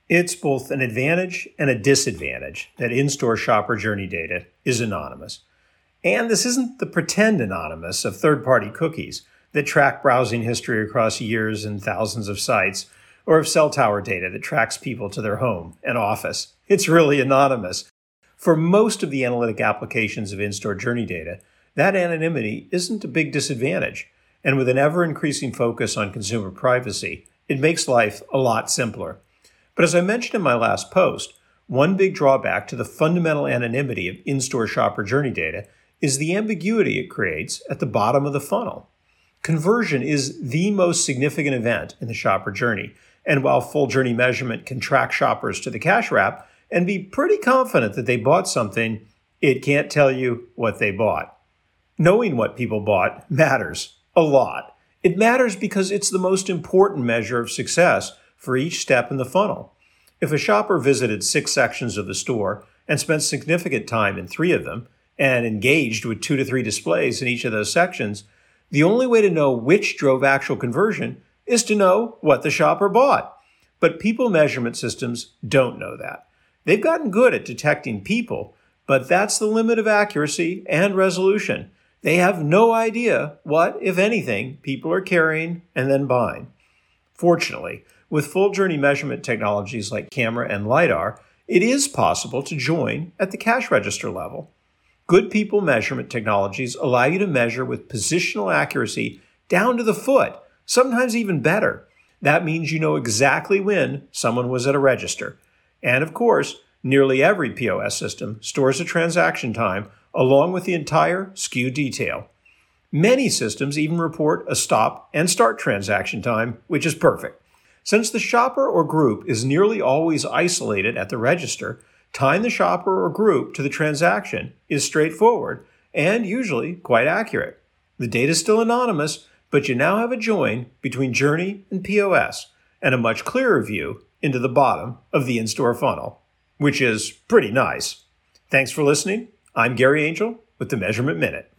It's both an advantage and a disadvantage that in-store shopper journey data is anonymous. And this isn't the pretend anonymous of third-party cookies that track browsing history across years and thousands of sites, or of cell tower data that tracks people to their home and office. It's really anonymous. For most of the analytic applications of in-store journey data, that anonymity isn't a big disadvantage. And with an ever-increasing focus on consumer privacy, it makes life a lot simpler. But as I mentioned in my last post, one big drawback to the fundamental anonymity of in-store shopper journey data is the ambiguity it creates at the bottom of the funnel. Conversion is the most significant event in the shopper journey, and while full journey measurement can track shoppers to the cash wrap and be pretty confident that they bought something, it can't tell you what they bought. Knowing what people bought matters a lot. It matters because it's the most important measure of success for each step in the funnel. If a shopper visited 6 sections of the store and spent significant time in 3 of them, and engaged with 2 to 3 displays in each of those sections, the only way to know which drove actual conversion is to know what the shopper bought. But people measurement systems don't know that. They've gotten good at detecting people, but that's the limit of accuracy and resolution. They have no idea what, if anything, people are carrying and then buying. Fortunately, with full journey measurement technologies like camera and LiDAR, it is possible to join at the cash register level. Good people measurement technologies allow you to measure with positional accuracy down to the foot, sometimes even better. That means you know exactly when someone was at a register. And of course, nearly every POS system stores a transaction time along with the entire SKU detail. Many systems even report a stop and start transaction time, which is perfect. Since the shopper or group is nearly always isolated at the register, tying the shopper or group to the transaction is straightforward and usually quite accurate. The data is still anonymous, but you now have a join between journey and POS and a much clearer view into the bottom of the in-store funnel, which is pretty nice. Thanks for listening. I'm Gary Angel with the Measurement Minute.